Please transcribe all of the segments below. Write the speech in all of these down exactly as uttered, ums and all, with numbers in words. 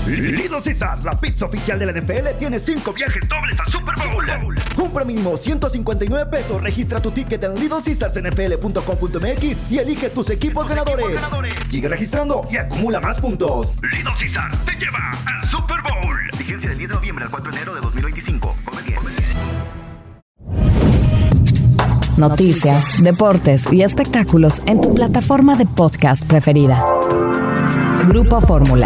Little Caesars, la pizza oficial de la N F L, tiene cinco viajes dobles al Super Bowl. Compra mínimo ciento cincuenta y nueve pesos, registra tu ticket en little caesars n f l punto com punto m x y elige tus equipos, tus ganadores. equipos ganadores. Sigue registrando y acumula más puntos. Little Caesars te lleva al Super Bowl. Vigencia del diez de noviembre al cuatro de enero de dos mil veinticinco. Come bien. Noticias, deportes y espectáculos en tu plataforma de podcast preferida. Grupo Fórmula.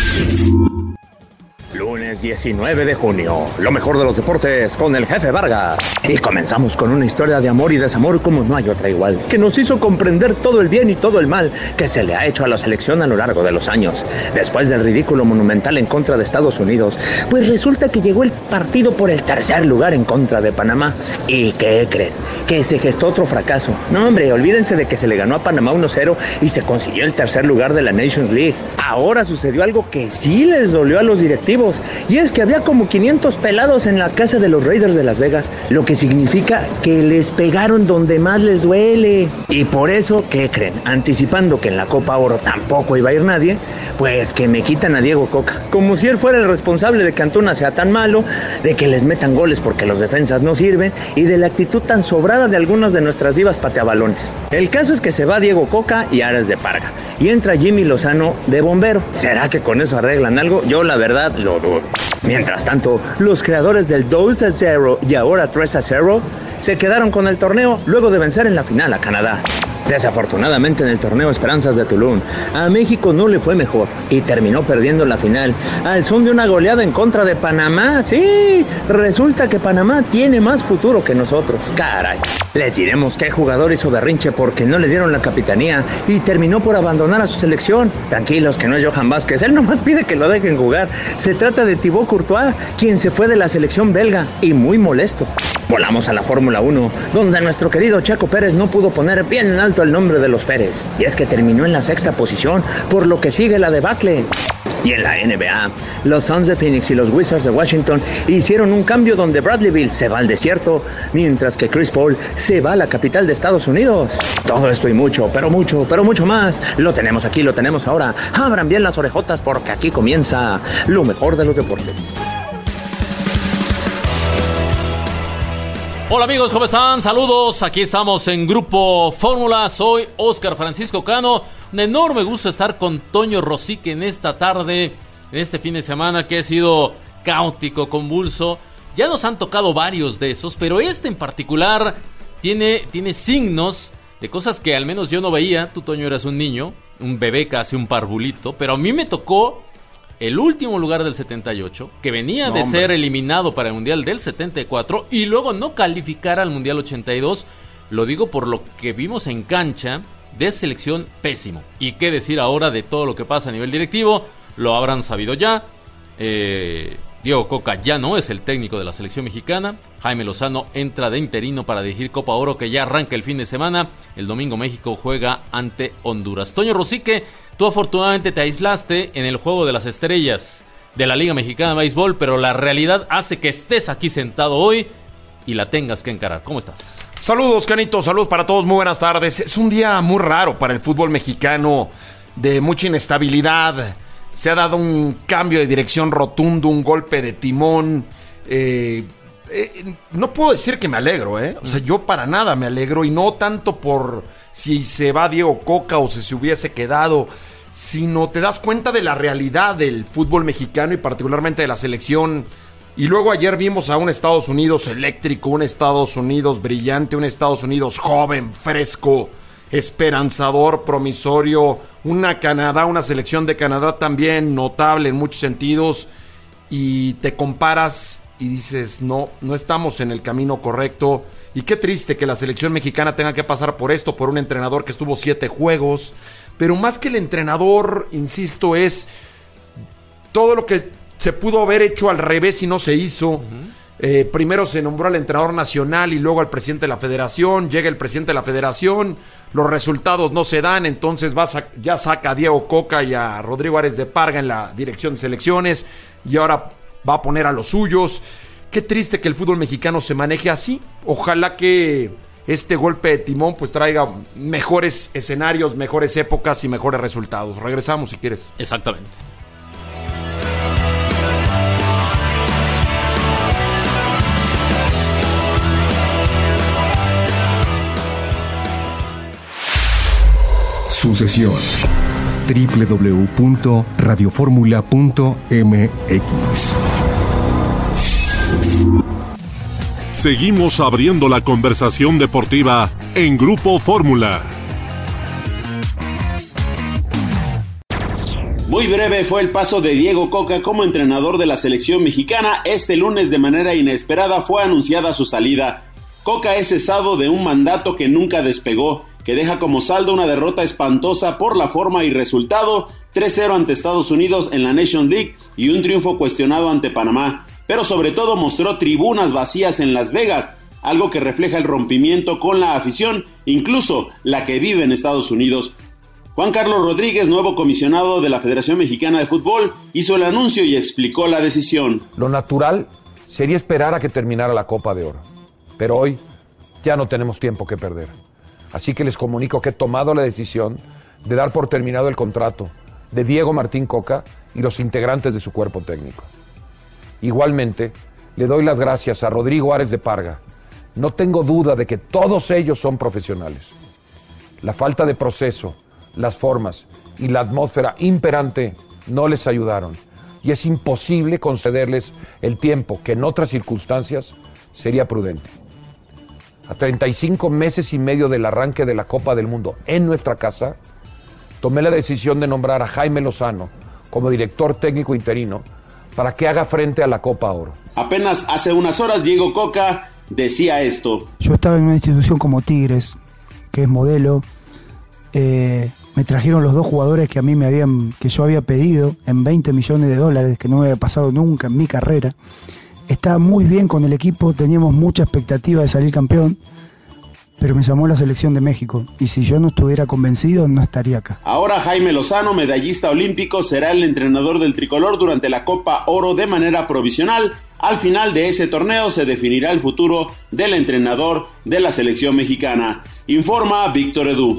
Lunes diecinueve de junio, lo mejor de los deportes con el Jefe Vargas. Y comenzamos con una historia de amor y desamor como no hay otra igual, que nos hizo comprender todo el bien y todo el mal que se le ha hecho a la selección a lo largo de los años. Después del ridículo monumental en contra de Estados Unidos, pues resulta que llegó el partido por el tercer lugar en contra de Panamá. ¿Y qué creen? Que se gestó otro fracaso. No, hombre, olvídense de que se le ganó a Panamá uno cero y se consiguió el tercer lugar de la Nations League. Ahora sucedió algo que sí les dolió a los directivos. Y es que había como quinientos pelados en la casa de los Raiders de Las Vegas, lo que significa que les pegaron donde más les duele. Y por eso, ¿qué creen? Anticipando que en la Copa Oro tampoco iba a ir nadie, pues que me quitan a Diego Coca, como si él fuera el responsable de que Antuna sea tan malo, de que les metan goles porque los defensas no sirven y de la actitud tan sobrada de algunas de nuestras divas pateabalones. El caso es que se va Diego Coca y Ares de Parga, y entra Jimmy Lozano de bombero. ¿Será que con eso arreglan algo? Yo la verdad lo dudo. Mientras tanto, los creadores del dos a cero y ahora tres a cero se quedaron con el torneo luego de vencer en la final a Canadá. Desafortunadamente en el torneo Esperanzas de Tulum, a México no le fue mejor y terminó perdiendo la final al son de una goleada en contra de Panamá. Sí, resulta que Panamá tiene más futuro que nosotros, caray. Les diremos qué jugador hizo berrinche porque no le dieron la capitanía y terminó por abandonar a su selección. Tranquilos, que no es Johan Vázquez, él nomás pide que lo dejen jugar. Se trata de Thibaut Courtois, quien se fue de la selección belga y muy molesto. Volamos a la Fórmula uno, donde nuestro querido Checo Pérez no pudo poner bien en alto el nombre de los Pérez. Y es que terminó en la sexta posición, por lo que sigue la debacle. Y en la N B A, los Suns de Phoenix y los Wizards de Washington hicieron un cambio donde Bradley Beal se va al desierto, mientras que Chris Paul se va a la capital de Estados Unidos. Todo esto y mucho, pero mucho, pero mucho más, lo tenemos aquí, lo tenemos ahora. Abran bien las orejotas porque aquí comienza lo mejor de los deportes. Hola amigos, ¿cómo están? Saludos, aquí estamos en Grupo Fórmula, soy Oscar Francisco Cano. Un enorme gusto estar con Toño Rosique en esta tarde, en este fin de semana que ha sido caótico, convulso. Ya nos han tocado varios de esos, pero este en particular tiene, tiene signos de cosas que al menos yo no veía. Tú, Toño, eras un niño, un bebé casi, un parvulito, pero a mí me tocó el último lugar del setenta y ocho, que venía no, de hombre. ser eliminado para el Mundial del setenta y cuatro y luego no calificar al Mundial ochenta y dos. Lo digo por lo que vimos en cancha de selección pésimo. Y qué decir ahora de todo lo que pasa a nivel directivo, lo habrán sabido ya. Eh, Diego Coca ya no es el técnico de la selección mexicana. Jaime Lozano entra de interino para dirigir Copa Oro, que ya arranca el fin de semana. El domingo México juega ante Honduras. Toño Rosique, tú afortunadamente te aislaste en el juego de las estrellas de la Liga Mexicana de Béisbol, pero la realidad hace que estés aquí sentado hoy y la tengas que encarar. ¿Cómo estás? Saludos, Canito, saludos para todos, muy buenas tardes. Es un día muy raro para el fútbol mexicano, de mucha inestabilidad. Se ha dado un cambio de dirección rotundo, un golpe de timón. Eh, eh, no puedo decir que me alegro, ¿eh? O sea, yo para nada me alegro, y no tanto por si se va Diego Coca o si se hubiese quedado, sino te das cuenta de la realidad del fútbol mexicano y particularmente de la selección. Y luego ayer vimos a un Estados Unidos eléctrico, un Estados Unidos brillante, un Estados Unidos joven, fresco, esperanzador, promisorio, una Canadá, una selección de Canadá también notable en muchos sentidos, y te comparas y dices, no, no estamos en el camino correcto. Y qué triste que la selección mexicana tenga que pasar por esto, por un entrenador que estuvo siete juegos, pero más que el entrenador, insisto, es todo lo que se pudo haber hecho al revés y no se hizo. Uh-huh. Eh, primero se nombró al entrenador nacional y luego al presidente de la federación. Llega el presidente de la federación, los resultados no se dan, entonces va a, ya saca a Diego Coca y a Rodrigo Ares de Parga en la dirección de selecciones, y ahora va a poner a los suyos. Qué triste que el fútbol mexicano se maneje así. Ojalá que este golpe de timón pues traiga mejores escenarios, mejores épocas y mejores resultados. Regresamos si quieres. Exactamente. conversación. doble u doble u doble u punto radio fórmula punto m x. Seguimos abriendo la conversación deportiva en Grupo Fórmula. Muy breve fue el paso de Diego Coca como entrenador de la selección mexicana. Este lunes, de manera inesperada, fue anunciada su salida. Coca es cesado de un mandato que nunca despegó, que deja como saldo una derrota espantosa por la forma y resultado, tres cero ante Estados Unidos en la Nations League y un triunfo cuestionado ante Panamá. Pero sobre todo mostró tribunas vacías en Las Vegas, algo que refleja el rompimiento con la afición, incluso la que vive en Estados Unidos. Juan Carlos Rodríguez, nuevo comisionado de la Federación Mexicana de Fútbol, hizo el anuncio y explicó la decisión. Lo natural sería esperar a que terminara la Copa de Oro, pero hoy ya no tenemos tiempo que perder. Así que les comunico que he tomado la decisión de dar por terminado el contrato de Diego Martín Coca y los integrantes de su cuerpo técnico. Igualmente, le doy las gracias a Rodrigo Ares de Parga. No tengo duda de que todos ellos son profesionales. La falta de proceso, las formas y la atmósfera imperante no les ayudaron y es imposible concederles el tiempo que en otras circunstancias sería prudente. A treinta y cinco meses y medio del arranque de la Copa del Mundo en nuestra casa, tomé la decisión de nombrar a Jaime Lozano como director técnico interino para que haga frente a la Copa Oro. Apenas hace unas horas Diego Coca decía esto. Yo estaba en una institución como Tigres, que es modelo. Eh, me trajeron los dos jugadores que a mí me habían, que yo había pedido en veinte millones de dólares, que no me había pasado nunca en mi carrera. Estaba muy bien con el equipo, teníamos mucha expectativa de salir campeón, pero me llamó la selección de México y si yo no estuviera convencido no estaría acá. Ahora Jaime Lozano, medallista olímpico, será el entrenador del tricolor durante la Copa Oro de manera provisional. Al final de ese torneo se definirá el futuro del entrenador de la selección mexicana. Informa Víctor Edu.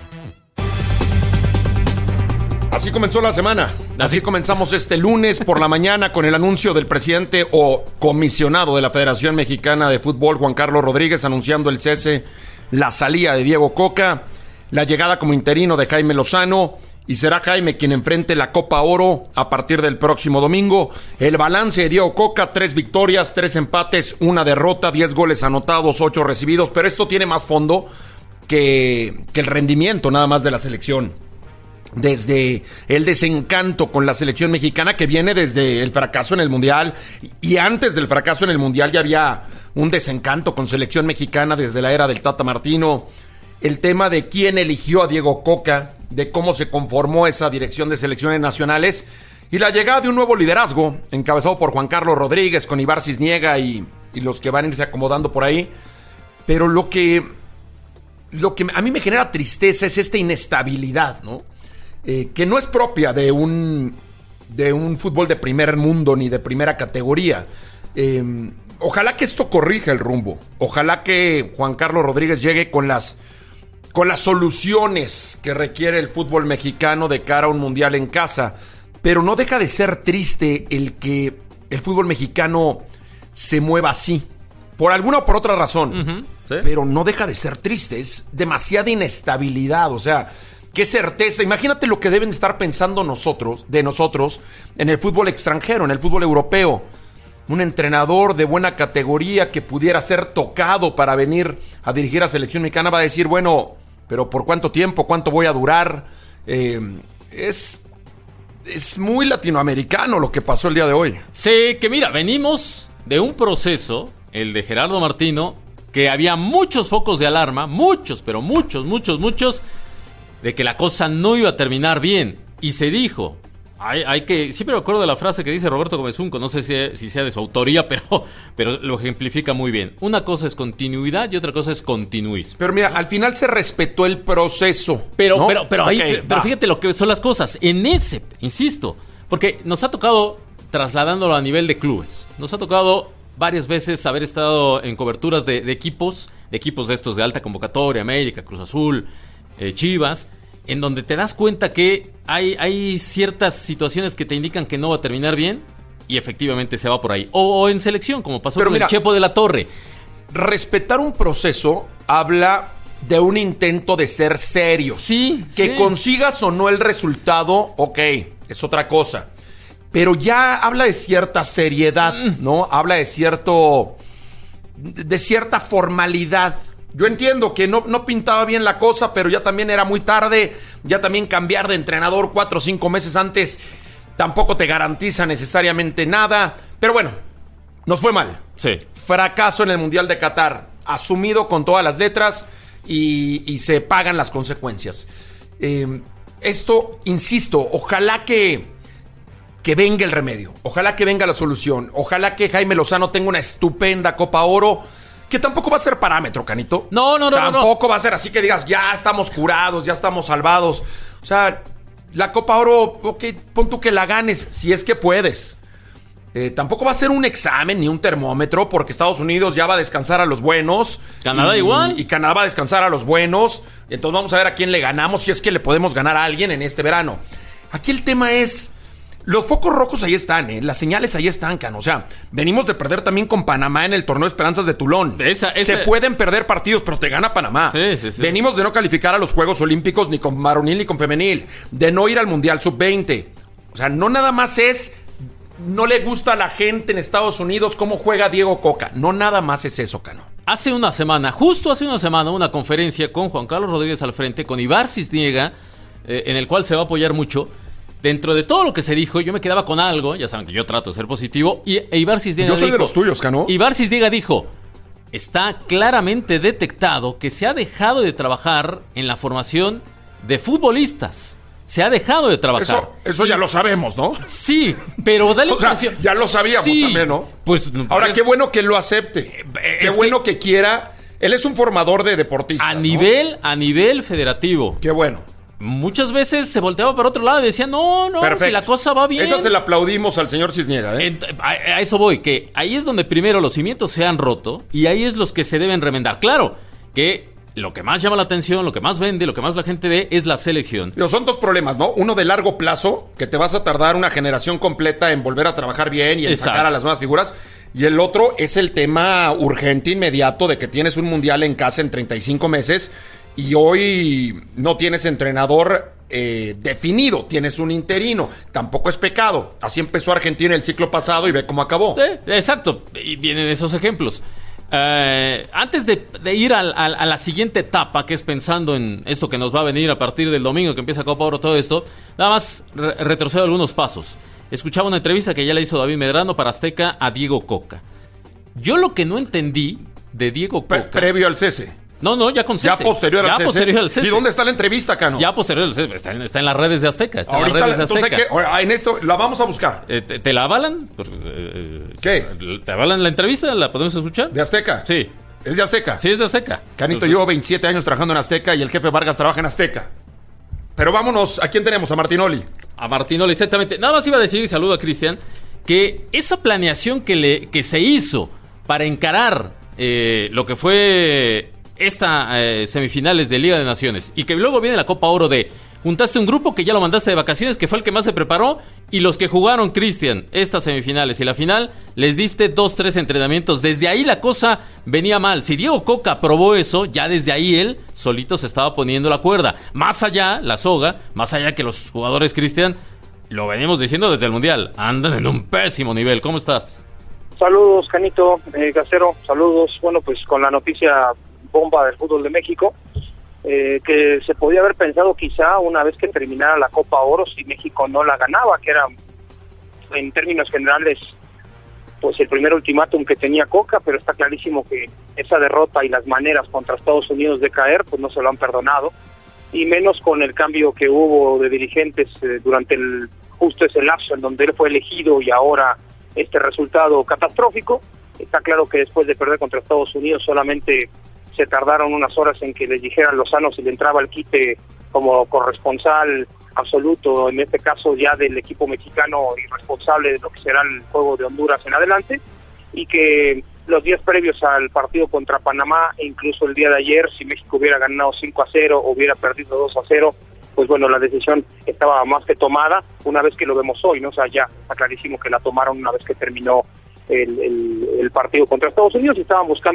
Así comenzó la semana. Así comenzamos este lunes por la mañana con el anuncio del presidente o comisionado de la Federación Mexicana de Fútbol, Juan Carlos Rodríguez, anunciando el cese, la salida de Diego Coca, la llegada como interino de Jaime Lozano, y será Jaime quien enfrente la Copa Oro a partir del próximo domingo. El balance de Diego Coca: tres victorias, tres empates, una derrota, diez goles anotados, ocho recibidos, pero esto tiene más fondo que, que el rendimiento nada más de la selección. Desde el desencanto con la selección mexicana, que viene desde el fracaso en el Mundial, y antes del fracaso en el Mundial ya había un desencanto con selección mexicana desde la era del Tata Martino. El tema de quién eligió a Diego Coca, de cómo se conformó esa dirección de selecciones nacionales, y la llegada de un nuevo liderazgo encabezado por Juan Carlos Rodríguez, con Ibar Cisniega y, y los que van a irse acomodando por ahí. Pero lo que, lo que a mí me genera tristeza es esta inestabilidad, ¿no? Eh, que no es propia de un, de un fútbol de primer mundo ni de primera categoría. Eh, ojalá que esto corrija el rumbo. Ojalá que Juan Carlos Rodríguez llegue con las, con las soluciones que requiere el fútbol mexicano de cara a un mundial en casa. Pero no deja de ser triste el que el fútbol mexicano se mueva así. Por alguna o por otra razón. Uh-huh, ¿sí? Pero no deja de ser triste. Es demasiada inestabilidad. O sea, qué certeza. Imagínate lo que deben estar pensando nosotros, de nosotros, en el fútbol extranjero, en el fútbol europeo. Un entrenador de buena categoría que pudiera ser tocado para venir a dirigir a selección mexicana va a decir, bueno, pero ¿por cuánto tiempo? ¿Cuánto voy a durar? Eh, es, es muy latinoamericano lo que pasó el día de hoy. Sí, que mira, venimos de un proceso, el de Gerardo Martino, que había muchos focos de alarma, muchos, pero muchos, muchos, muchos, de que la cosa no iba a terminar bien. Y se dijo, hay, hay que, siempre me acuerdo de la frase que dice Roberto Gómez Junco, no sé si, si sea de su autoría, pero, pero lo ejemplifica muy bien. Una cosa es continuidad y otra cosa es continuismo. Pero mira, al final se respetó el proceso. Pero, ¿no? pero, pero, okay, ahí, pero fíjate lo que son las cosas. En ese, insisto, porque nos ha tocado, trasladándolo a nivel de clubes, nos ha tocado varias veces haber estado en coberturas de, de equipos, de equipos de estos de alta convocatoria, América, Cruz Azul, Eh, Chivas, en donde te das cuenta que hay, hay ciertas situaciones que te indican que no va a terminar bien y efectivamente se va por ahí. O, o en selección, como pasó Pero con mira, el Chepo de la Torre. Respetar un proceso habla de un intento de ser serios. Sí, Que sí. consigas o no el resultado, ok, es otra cosa. Pero ya habla de cierta seriedad, ¿no? Habla de cierto... de cierta formalidad. Yo entiendo que no, no pintaba bien la cosa, pero ya también era muy tarde. Ya también cambiar de entrenador cuatro o cinco meses antes tampoco te garantiza necesariamente nada. Pero bueno, nos fue mal. Sí. Fracaso en el Mundial de Qatar, asumido con todas las letras y, y se pagan las consecuencias. Eh, esto, insisto, ojalá que, que venga el remedio, ojalá que venga la solución, ojalá que Jaime Lozano tenga una estupenda Copa Oro, que tampoco va a ser parámetro, Canito. No, no, no. Tampoco no. va a ser así que digas, ya estamos curados, ya estamos salvados. O sea, la Copa Oro, ok, pon tú que la ganes, si es que puedes. Eh, tampoco va a ser un examen ni un termómetro, porque Estados Unidos ya va a descansar a los buenos. Canadá y, igual. Y Canadá va a descansar a los buenos. Entonces vamos a ver a quién le ganamos, si es que le podemos ganar a alguien en este verano. Aquí el tema es, los focos rojos ahí están, ¿eh? Las señales ahí están, Cano. O sea, venimos de perder también con Panamá en el torneo de Esperanzas de Tulón. Esa, esa... Se pueden perder partidos, pero te gana Panamá. Sí, sí, sí. Venimos de no calificar a los Juegos Olímpicos ni con varonil ni con femenil. De no ir al Mundial sub veinte. O sea, no nada más es... no le gusta a la gente en Estados Unidos cómo juega Diego Coca. No nada más es eso, Cano. Hace una semana, justo hace una semana, una conferencia con Juan Carlos Rodríguez al frente, con Ibar Cisniega, eh, en el cual se va a apoyar mucho. Dentro de todo lo que se dijo, yo me quedaba con algo, ya saben que yo trato de ser positivo, y e Ibar Cisniega Yo soy dijo, de los tuyos, Cano. Ibar Cisniega dijo, está claramente detectado que se ha dejado de trabajar en la formación de futbolistas. Se ha dejado de trabajar. Eso, eso ya lo sabemos, ¿no? Sí, pero dale o sea, impresión. ya lo sabíamos Sí, también, ¿no? Pues ahora, es, qué bueno que lo acepte. Qué bueno que... que quiera. Él es un formador de deportistas. A ¿no? nivel, a nivel federativo. Qué bueno. Muchas veces se volteaba para otro lado y decía, no, no, Perfecto. si la cosa va bien. Esa se la aplaudimos al señor Cisniega, ¿eh? Ent- a, a eso voy, que ahí es donde primero los cimientos se han roto y ahí es los que se deben remendar. Claro, que lo que más llama la atención, lo que más vende, lo que más la gente ve es la selección. Pero son dos problemas, ¿no? Uno de largo plazo, que te vas a tardar una generación completa en volver a trabajar bien y en Exacto. sacar a las nuevas figuras. Y el otro es el tema urgente, inmediato, de que tienes un mundial en casa en treinta y cinco meses y hoy no tienes entrenador eh, definido, tienes un interino. Tampoco es pecado. Así empezó Argentina el ciclo pasado y ve cómo acabó. Sí, exacto, y vienen esos ejemplos. Eh, antes de, de ir al, al, a la siguiente etapa, que es pensando en esto que nos va a venir a partir del domingo que empieza Copa Oro, todo esto, nada más re- retrocedo algunos pasos. Escuchaba una entrevista que ya le hizo David Medrano para Azteca a Diego Coca. Yo lo que no entendí de Diego Coca... Pre- previo al cese. No, no, ya con cese. Ya posterior al ya cese. posterior al cese. ¿Y dónde está la entrevista, Cano? Ya posterior al cese. Está en, está en las redes de Azteca. Está Ahorita, en las redes de entonces Azteca. hay que, ahora, en esto la vamos a buscar. Eh, ¿te, ¿Te la avalan? Pues, eh, ¿Qué? ¿Te avalan la entrevista? ¿La podemos escuchar? ¿De Azteca? Sí. ¿Es de Azteca? Sí, es de Azteca. Canito, llevo veintisiete años trabajando en Azteca y el jefe Vargas trabaja en Azteca. Pero vámonos, ¿a quién tenemos? A Martinoli. A Martinoli, exactamente. Nada más iba a decir, y saludo a Cristian, que esa planeación que, le, que se hizo para encarar eh, lo que fue esta eh, semifinales de Liga de Naciones y que luego viene la Copa Oro de juntaste un grupo que ya lo mandaste de vacaciones, que fue el que más se preparó, y los que jugaron, Cristian, estas semifinales y la final, les diste dos, tres entrenamientos. Desde ahí la cosa venía mal. Si Diego Coca probó eso, ya desde ahí él solito se estaba poniendo la cuerda. Más allá, la soga, más allá que los jugadores, Cristian, lo venimos diciendo desde el Mundial, andan en un pésimo nivel. ¿Cómo estás? Saludos, Canito, eh, Casero, saludos. Bueno, pues con la noticia bomba del fútbol de México, eh, que se podía haber pensado quizá una vez que terminara la Copa Oro si México no la ganaba, que era en términos generales pues el primer ultimátum que tenía Coca, pero está clarísimo que esa derrota y las maneras contra Estados Unidos de caer pues no se lo han perdonado, y menos con el cambio que hubo de dirigentes eh, durante el justo ese lapso en donde él fue elegido y ahora este resultado catastrófico. Está claro que después de perder contra Estados Unidos solamente se tardaron unas horas en que les dijeran Lozano si le entraba el quite como corresponsal absoluto, en este caso ya del equipo mexicano y responsable de lo que será el juego de Honduras en adelante, y que los días previos al partido contra Panamá e incluso el día de ayer, si México hubiera ganado cinco a cero o hubiera perdido dos a cero, pues bueno, la decisión estaba más que tomada una vez que lo vemos hoy, ¿no? O sea, ya está clarísimo que la tomaron una vez que terminó el, el, el partido contra Estados Unidos y estaban buscando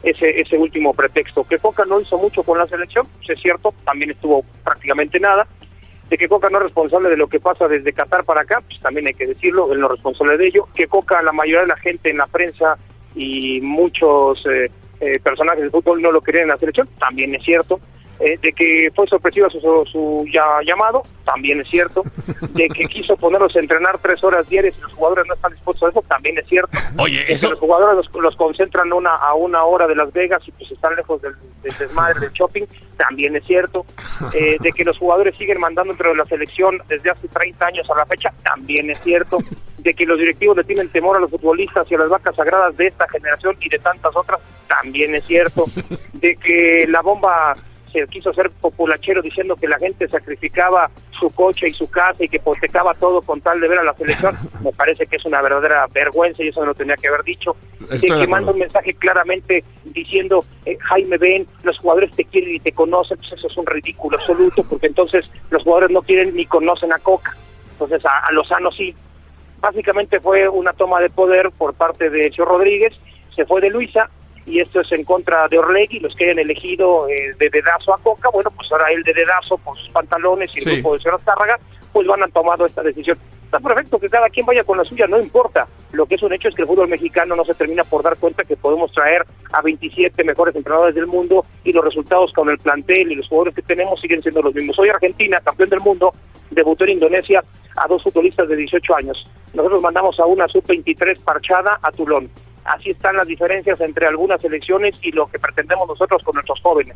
ese ese último pretexto. Que Coca no hizo mucho con la selección, pues es cierto, también estuvo prácticamente nada. De que Coca no es responsable de lo que pasa desde Qatar para acá, pues también hay que decirlo, él no es responsable de ello. Que Coca, la mayoría de la gente en la prensa y muchos eh, eh, personajes del fútbol no lo querían en la selección, también es cierto. Eh, de que fue sorpresivo su, su, su ya, llamado, también es cierto. De que quiso ponerlos a entrenar tres horas diarias y los jugadores no están dispuestos a eso, también es cierto. Oye, de eso... que los jugadores los, los concentran una a una hora de Las Vegas y pues están lejos del, del desmadre del shopping, también es cierto. Eh, de que los jugadores siguen mandando entre la selección desde hace treinta años a la fecha, también es cierto. De que los directivos le tienen temor a los futbolistas y a las vacas sagradas de esta generación y de tantas otras, también es cierto. De que la bomba se quiso hacer populachero diciendo que la gente sacrificaba su coche y su casa y que hipotecaba todo con tal de ver a la selección, me parece que es una verdadera vergüenza y eso no lo tenía que haber dicho. De que manda un mensaje claramente diciendo, eh, Jaime, ven, los jugadores te quieren y te conocen, pues eso es un ridículo absoluto, porque entonces los jugadores no quieren ni conocen a Coca, entonces a, a Lozano sí. Básicamente fue una toma de poder por parte de Chio Rodríguez, se fue de Luisa, y esto es en contra de Orlegui, los que hayan elegido eh, de dedazo a Coca, bueno, pues ahora él de dedazo por sus pantalones y el sí. grupo de señor Azcárraga, pues van a tomado esta decisión. Está perfecto que cada quien vaya con la suya, no importa. Lo que es un hecho es que el fútbol mexicano no se termina por dar cuenta que podemos traer a veintisiete mejores entrenadores del mundo y los resultados con el plantel y los jugadores que tenemos siguen siendo los mismos. Hoy Argentina, campeón del mundo, debutó en Indonesia a dos futbolistas de dieciocho años. Nosotros mandamos a una sub veintitrés parchada a Toulon. Así están las diferencias entre algunas selecciones y lo que pretendemos nosotros con nuestros jóvenes.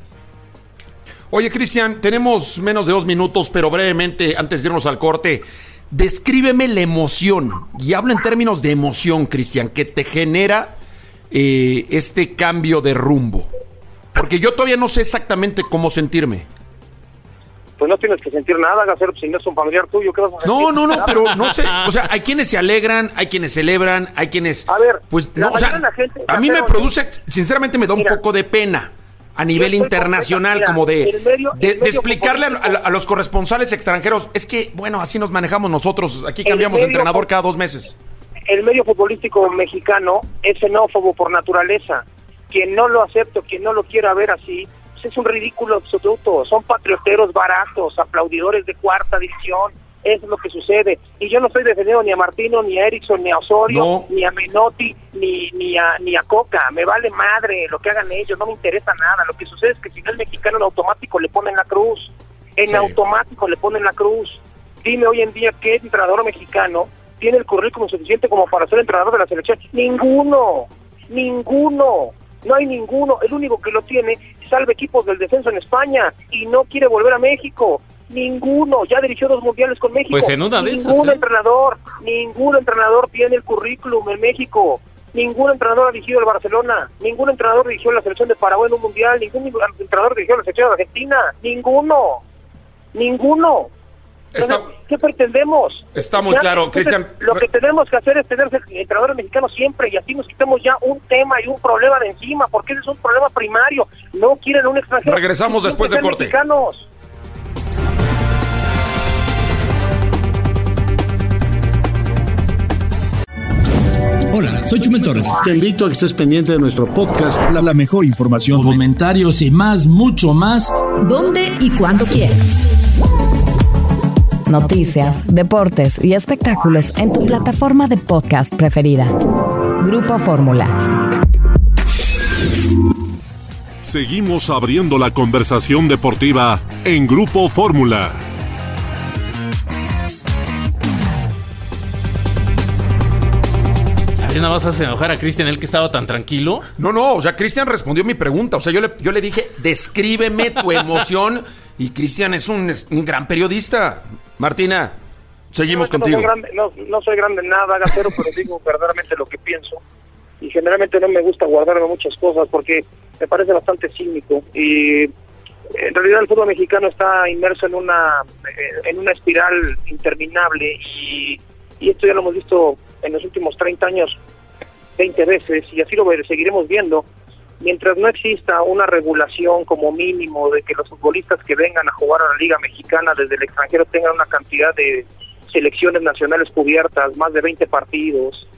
Oye, Cristian, tenemos menos de dos minutos, pero brevemente, antes de irnos al corte, descríbeme la emoción, y habla en términos de emoción, Cristian, que te genera eh, este cambio de rumbo. Porque yo todavía no sé exactamente cómo sentirme. Pues no tienes que sentir nada, Gacero, si no es un familiar tuyo, ¿qué vas a sentir? No, no, no, pero no sé, o sea, hay quienes se alegran, hay quienes celebran, hay quienes... A ver, pues no, o sea, gente, a mí me produce, sinceramente me da un mira, poco de pena a nivel internacional, mira, como de, medio, de, de explicarle a, a, a los corresponsales extranjeros, es que, bueno, así nos manejamos nosotros, aquí cambiamos de entrenador cada dos meses. El medio futbolístico mexicano es xenófobo por naturaleza, quien no lo acepta, quien no lo quiera ver así, es un ridículo absoluto, son patrioteros baratos, aplaudidores de cuarta división, eso es lo que sucede, y yo no estoy defendiendo ni a Martino, ni a Erickson, ni a Osorio, no. ni a Menotti, ni, ni, a, ni a Coca, me vale madre lo que hagan ellos, no me interesa nada, lo que sucede es que si no es mexicano en automático le ponen la cruz, en sí. automático le ponen la cruz, dime hoy en día qué entrenador mexicano tiene el currículum suficiente como para ser entrenador de la selección, ninguno, ninguno, no hay ninguno, el único que lo tiene salva equipos del descenso en España y no quiere volver a México, ninguno, ya dirigió dos mundiales con México, pues en una de ningún esas, ¿eh? entrenador, ningún entrenador tiene el currículum en México, ningún entrenador ha dirigido el Barcelona, ningún entrenador dirigió la selección de Paraguay en un mundial, ningún entrenador dirigió la selección de Argentina, ninguno, ninguno. Entonces, está, ¿qué pretendemos? Está muy ya, claro, Cristian. Lo que tenemos que hacer es tener entrenadores mexicanos siempre y así nos quitamos ya un tema y un problema de encima, porque ese es un problema primario. No quieren un extranjero. Regresamos después de corte. Mexicanos. Hola, soy Chumel Torres. Te invito a que estés pendiente de nuestro podcast. La, la mejor información, comentarios y más, mucho más. ¿Dónde y cuándo quieras? Noticias, deportes y espectáculos en tu plataforma de podcast preferida. Grupo Fórmula. Seguimos abriendo la conversación deportiva en Grupo Fórmula. ¿Nada más hace enojar a Cristian, él que estaba tan tranquilo? No, no, o sea, Cristian respondió mi pregunta. O sea, yo le, yo le dije, descríbeme tu emoción. Y Cristian es un, es un gran periodista. Martina, seguimos no, contigo. No soy, grande, no, no soy grande en nada, Gacero, pero digo verdaderamente lo que pienso. Y generalmente no me gusta guardarme muchas cosas porque me parece bastante cínico. Y en realidad el fútbol mexicano está inmerso en una, en una espiral interminable. Y, y esto ya lo hemos visto en los últimos treinta años veinte veces y así lo seguiremos viendo mientras no exista una regulación como mínimo de que los futbolistas que vengan a jugar a la Liga Mexicana desde el extranjero tengan una cantidad de selecciones nacionales cubiertas, más de veinte partidos,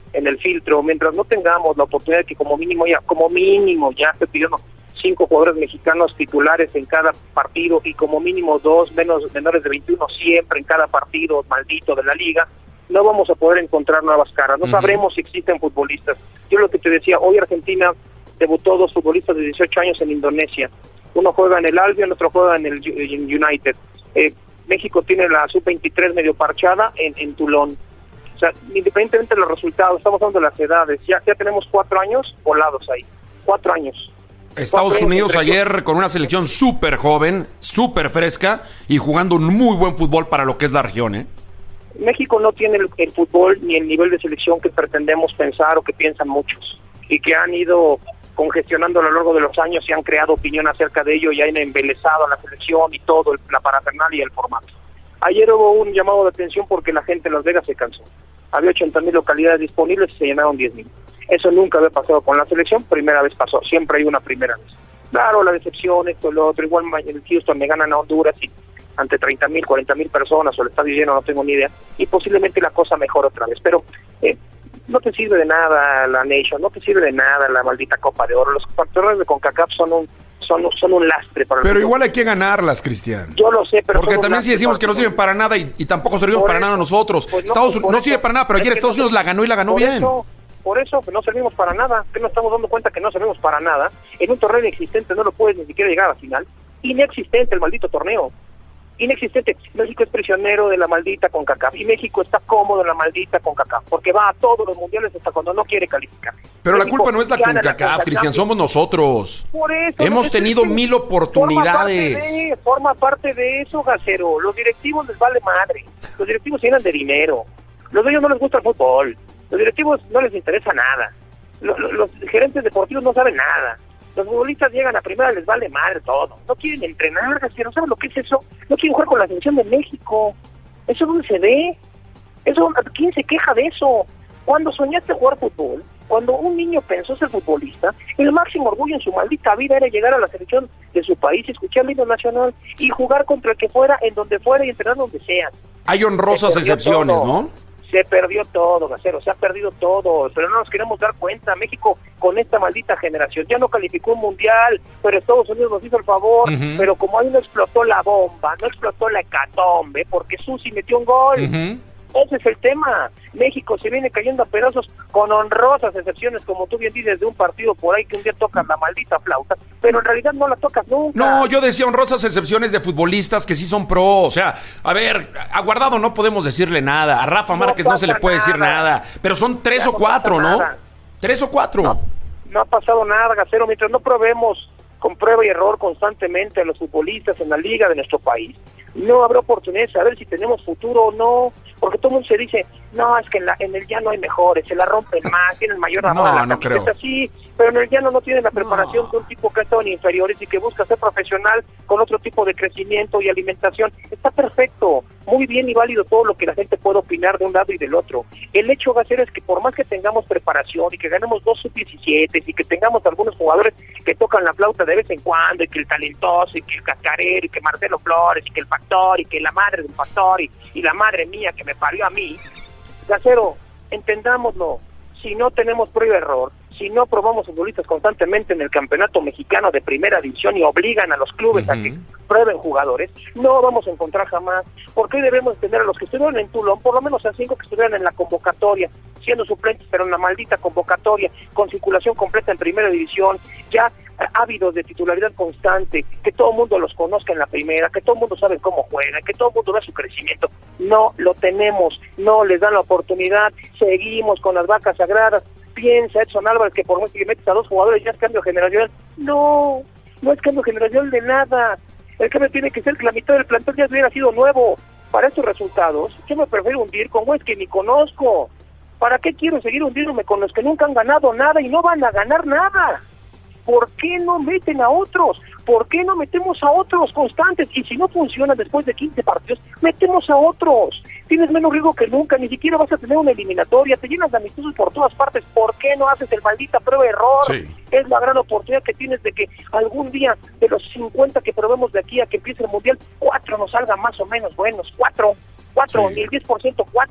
en el filtro, mientras no tengamos la oportunidad de que como mínimo ya, como mínimo ya estoy pidiendo cinco jugadores mexicanos titulares en cada partido y como mínimo dos menos menores de veintiuno siempre en cada partido maldito de la liga, no vamos a poder encontrar nuevas caras, no uh-huh. sabremos si existen futbolistas. Yo lo que te decía, hoy Argentina debutó dos futbolistas de dieciocho años en Indonesia, uno juega en el Albion, otro juega en el United. Eh, México tiene la sub veintitrés medio parchada en, en Toulon. O sea, independientemente de los resultados, estamos hablando de las edades, ya, ya tenemos cuatro años volados ahí, cuatro años. Estados cuatro Unidos años ayer con una selección súper joven, súper fresca y jugando un muy buen fútbol para lo que es la región, ¿eh? México no tiene el, el fútbol ni el nivel de selección que pretendemos pensar o que piensan muchos y que han ido congestionando a lo largo de los años y han creado opinión acerca de ello y han embelesado a la selección y todo, el, la parafernalia y el formato. Ayer hubo un llamado de atención porque la gente en Las Vegas se cansó. Había ochenta mil localidades disponibles y se llenaron diez mil. Eso nunca había pasado con la selección, primera vez pasó, siempre hay una primera vez. Claro, la decepción, esto, lo otro, igual en Houston me ganan a Honduras y ante treinta mil, cuarenta mil personas o el estadio lleno, no tengo ni idea, y posiblemente la cosa mejore otra vez, pero eh, no te sirve de nada la Nation, no te sirve de nada la maldita Copa de Oro, los torneos de CONCACAF son un son, son un lastre para el Pero mundo. igual hay que ganarlas, Cristian. Yo lo sé, pero porque también si decimos que no sirven para nada y, y tampoco servimos por para eso, nada nosotros. Pues no, Estados por Unidos no eso, sirve para nada, pero ayer Estados Unidos la ganó y la ganó por bien. Eso, por eso que no servimos para nada, que no estamos dando cuenta que no servimos para nada. En un torneo inexistente no lo puedes ni siquiera llegar a la final. Inexistente el maldito torneo. Inexistente. México es prisionero de la maldita CONCACAF y México está cómodo en la maldita CONCACAF porque va a todos los mundiales hasta cuando no quiere calificar. Pero México la culpa no es la CONCACAF, Cristian, somos nosotros. Por eso, hemos no tenido es, mil oportunidades. Forma parte, de, forma parte de eso, Gacero. Los directivos les vale madre. Los directivos se llenan de dinero. Los de ellos no les gusta el fútbol. Los directivos no les interesa nada. Los, los, los gerentes deportivos no saben nada. Los futbolistas llegan a primera, les vale madre todo. No quieren entrenar, Gacero, ¿sabes lo que es eso? No quieren jugar con la selección de México. ¿Eso dónde se ve? Eso, ¿quién se queja de eso? Cuando soñaste jugar fútbol, cuando un niño pensó ser futbolista, el máximo orgullo en su maldita vida era llegar a la selección de su país, escuchar el himno nacional y jugar contra el que fuera, en donde fuera y entrenar donde sea. Hay honrosas excepciones, todo, ¿no? Se perdió todo, Gacero, se ha perdido todo, pero no nos queremos dar cuenta. México con esta maldita generación ya no calificó un mundial, pero Estados Unidos nos hizo el favor, uh-huh. pero como ahí no explotó la bomba, no explotó la hecatombe, porque Susi metió un gol. Uh-huh. Ese es el tema. México se viene cayendo a pedazos con honrosas excepciones, como tú bien dices, de un partido por ahí que un día tocas la maldita flauta, pero en realidad no la tocas nunca. No, yo decía honrosas excepciones de futbolistas que sí son pro. O sea, a ver, a Guardado no podemos decirle nada, a Rafa no Márquez no se le puede nada. decir nada, pero son tres ya o no cuatro, ¿no? Nada. Tres o cuatro. No, no ha pasado nada, Gacero, mientras no probemos con prueba y error constantemente a los futbolistas en la liga de nuestro país, no habrá oportunidad de saber si tenemos futuro o no, porque todo el mundo se dice, no, es que en, la, en el llano hay mejores, se la rompen más, tienen mayor amor no, a la no creo. Sí, pero en el llano no tienen la preparación no. de un tipo que ha estado en inferiores y que busca ser profesional con otro tipo de crecimiento y alimentación. Está perfecto, muy bien y válido todo lo que la gente puede opinar de un lado y del otro. El hecho, Gacero, es que por más que tengamos preparación y que ganemos dos sub diecisiete y que tengamos algunos jugadores que tocan la flauta de vez en cuando y que el talentoso y que el cascarero y que Marcelo Flores y que el factor y que la madre del factor y, y la madre mía que me parió a mí, Gacero, entendámoslo, si no tenemos prueba de error, si no probamos futbolistas constantemente en el campeonato mexicano de primera división y obligan a los clubes uh-huh. a que prueben jugadores, no vamos a encontrar jamás, porque hoy debemos tener a los que estuvieron en Toulon, por lo menos a cinco que estuvieran en la convocatoria, siendo suplentes, pero en la maldita convocatoria, con circulación completa en primera división, ya ávidos de titularidad constante, que todo el mundo los conozca en la primera, que todo el mundo sabe cómo juegan, que todo el mundo vea su crecimiento. No lo tenemos, no les dan la oportunidad, seguimos con las vacas sagradas. Piensa Edson Álvarez que por más que metes a dos jugadores ya es cambio generacional. No, no es cambio generacional de nada. El cambio tiene que ser que la mitad del plantel ya hubiera sido nuevo. Para estos resultados, yo me prefiero hundir con güeyes que ni conozco. ¿Para qué quiero seguir hundiéndome con los que nunca han ganado nada y no van a ganar nada? ¿Por qué no meten a otros? ¿Por qué no metemos a otros constantes? Y si no funciona después de quince partidos, metemos a otros. Tienes menos riesgo que nunca, ni siquiera vas a tener una eliminatoria, te llenas de amistosos por todas partes. ¿Por qué no haces el maldita prueba de error? Sí. Es la gran oportunidad que tienes de que algún día de los cincuenta que probemos de aquí a que empiece el Mundial, cuatro nos salgan más o menos buenos, cuatro, cuatro, sí. Ni el diez por ciento, cuatro.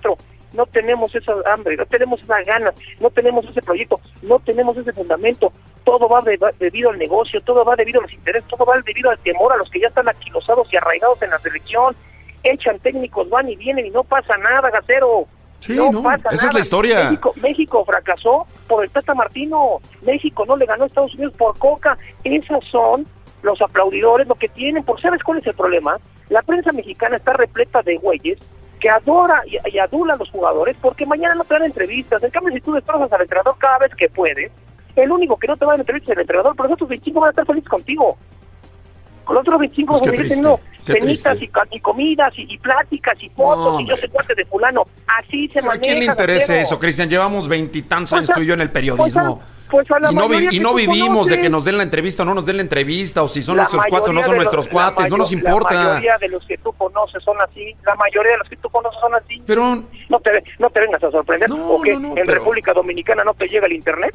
no tenemos esa hambre, no tenemos esas ganas, no tenemos ese proyecto, no tenemos ese fundamento. Todo va de, va debido al negocio, todo va debido a los intereses, todo va debido al temor a los que ya están aquilosados y arraigados en la selección. Echan técnicos, van y vienen y no pasa nada, Gacero. Sí, no, no, pasa esa nada. es la historia. México, México fracasó por el Tata Martino. México no le ganó a Estados Unidos por Coca. Esos son los aplaudidores, lo que tienen. Porque ¿sabes cuál es el problema? La prensa mexicana está repleta de güeyes que adora y, y adula a los jugadores porque mañana no te dan entrevistas. En cambio, si tú destrozas al entrenador cada vez que puedes, el único que no te va a dar entrevistas es el entrenador, pero los otros veinticinco van a estar felices contigo. Con los otros veinticinco Pues van a seguir teniendo cenitas y, y comidas y, y pláticas y fotos No, y yo sé cuánto de fulano. Así se ¿A maneja. quién le interesa Gacero. eso, Cristian? Llevamos veintitantos Pues años a- tú y yo en el pues a- periodismo. pues a la y no, vi- mayoría y que no tú vivimos conoces. de que nos den la entrevista o no nos den la entrevista, o si son La nuestros cuates o no mayoría son de nuestros los- la cuates, no nos mayo- importa. La mayoría de los que tú conoces son así. La mayoría de los que tú conoces son así. Pero no te, no te vengas a sorprender. No, ¿O qué? no, no, ¿En pero- República Dominicana no te llega el internet?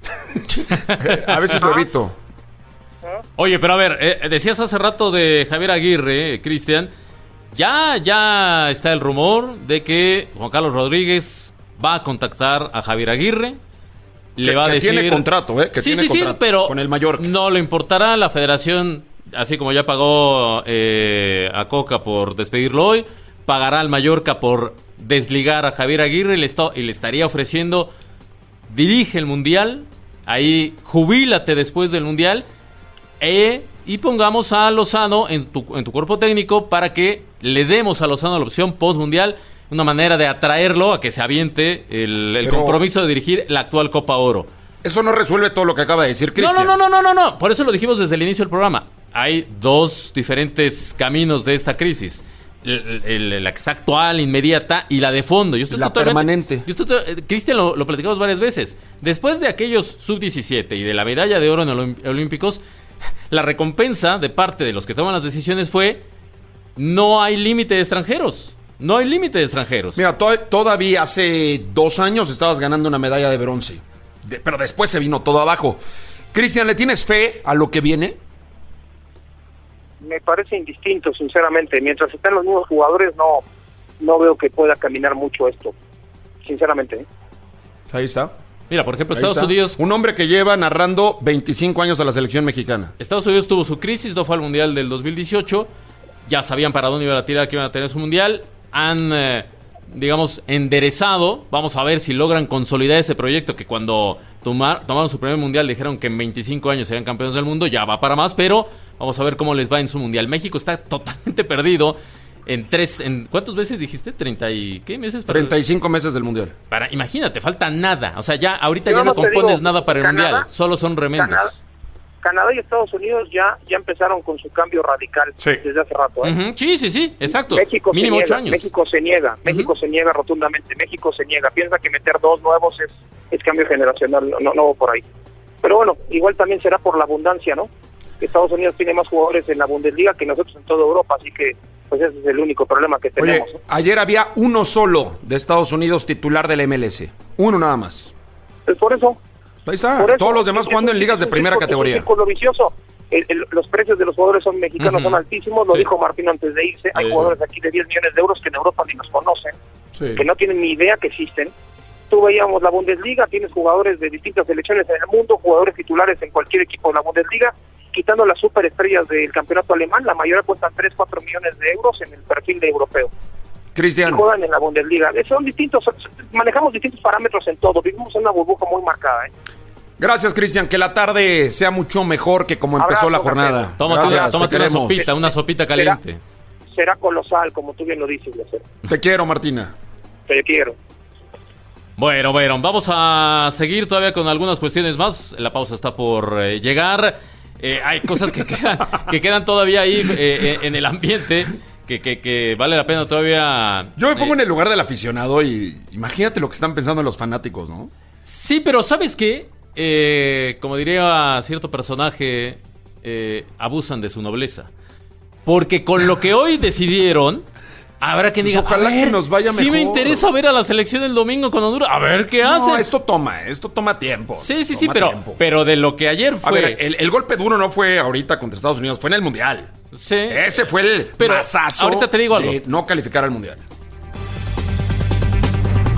A veces lo evito. Oye, pero a ver, eh, decías hace rato de Javier Aguirre, eh, Cristian. Ya, ya está el rumor de que Juan Carlos Rodríguez va a contactar a Javier Aguirre. Le Que- va a que decir. tiene contrato, ¿eh? Que sí, tiene sí, contrato sí, pero con el Mallorca. no le importará. La federación, así como ya pagó eh, a Coca por despedirlo hoy, pagará al Mallorca por desligar a Javier Aguirre y le, está- y le estaría ofreciendo: dirige el Mundial, ahí jubílate después del Mundial, e, y pongamos a Lozano en tu, en tu cuerpo técnico para que le demos a Lozano la opción post-mundial, una manera de atraerlo a que se aviente el, el Pero- compromiso de dirigir la actual Copa Oro. Eso no resuelve todo lo que acaba de decir No, Cristian. no, no, no, no, no, no. Por eso lo dijimos desde el inicio del programa. Hay dos diferentes caminos de esta crisis. El- el- la que está actual, inmediata, y la de fondo. Yo estoy La totalmente- permanente. Yo estoy to- eh, Cristian, lo, lo platicamos varias veces. Después de aquellos sub diecisiete y de la medalla de oro en los Olim- Olímpicos, la recompensa de parte de los que toman las decisiones fue: no hay límite de extranjeros. No hay límite de extranjeros. Mira, to- todavía hace dos años estabas ganando una medalla de bronce. De- pero después se vino todo abajo. Cristian, ¿le tienes fe a lo que viene? Me parece indistinto, sinceramente. Mientras estén los mismos jugadores, no no veo que pueda caminar mucho esto. Sinceramente. ¿eh? Ahí está. Mira, por ejemplo, Ahí Estados está. Unidos. Un hombre que lleva narrando veinticinco años a la selección mexicana. Estados Unidos tuvo su crisis, no fue al Mundial del dos mil dieciocho. Ya sabían para dónde iba a tirar, que iban a tener su Mundial. Han, eh, digamos, enderezado. Vamos a ver si logran consolidar ese proyecto que cuando tomar, tomaron su primer Mundial dijeron que en veinticinco años serían campeones del mundo. Ya va para más, pero vamos a ver cómo les va en su Mundial. México está totalmente perdido. En tres, en ¿cuántas veces dijiste? ¿treinta y qué meses? Para, treinta y cinco meses del Mundial. para, imagínate, falta nada. O sea, ya ahorita Yo ya no no te compones digo, nada para el Canadá- Mundial. Solo son remendos. Canadá, Canadá y Estados Unidos ya ya empezaron con su cambio radical desde hace rato. ¿eh? Ujú, Sí, sí, sí, exacto. México Mínimo se ocho niega, años. México se niega, México se niega rotundamente, México se niega, piensa que meter dos nuevos es, es cambio generacional, no, no va por ahí. Pero bueno, igual también será por la abundancia, ¿no? Que Estados Unidos tiene más jugadores en la Bundesliga que nosotros en toda Europa, así que pues ese es el único problema que Oye, tenemos. ¿eh? ayer había uno solo de Estados Unidos titular del M L S. Uno nada más. Pues por eso. Ahí está. Por eso, Todos los demás es jugando un- en ligas de es un primera círculo- es categoría. un círculo vicioso. El- el- los precios de los jugadores son mexicanos Ujú. son altísimos, lo Sí. dijo Martín antes de irse. Hay Sí. jugadores aquí de diez millones de euros que en Europa ni nos conocen, Sí. que no tienen ni idea que existen. Tú veíamos la Bundesliga, tienes jugadores de distintas selecciones en el mundo, jugadores titulares en cualquier equipo de la Bundesliga, quitando las superestrellas del campeonato alemán, la mayoría cuestan tres, cuatro millones de euros en el perfil de europeo. Y Cristian, juegan en la Bundesliga. Son distintos, son- manejamos distintos parámetros en todo, vivimos en una burbuja muy marcada. ¿eh? gracias, Cristian. Que la tarde sea mucho mejor que como empezó Abrazo, la jornada. Tómate, una, Gracias, tómate te una queremos. sopita, una sopita caliente. Será colosal, como tú bien lo dices, Lacero. Te quiero, Martina. Te quiero. Bueno, bueno, vamos a seguir todavía con algunas cuestiones más. La pausa está por eh, llegar. Eh, hay cosas que quedan, que quedan todavía ahí eh, eh, en el ambiente que, que, que vale la pena todavía. Yo me pongo eh, en el lugar del aficionado y imagínate lo que están pensando los fanáticos, ¿no? Sí, pero ¿sabes qué? Eh, como diría cierto personaje, eh, abusan de su nobleza. Porque con lo que hoy decidieron, habrá quien Pues diga, ojalá a ver, que nos vaya sí me mejor. interesa ver a la selección el domingo con Honduras. A ver qué hacen. No, esto toma, esto toma tiempo. Sí, sí, sí, Toma pero, tiempo. pero de lo que ayer A fue... ver, el, el golpe duro no fue ahorita contra Estados Unidos, fue en el Mundial. Sí. Ese fue el Pero mazazo ahorita te digo algo. de no calificar al Mundial.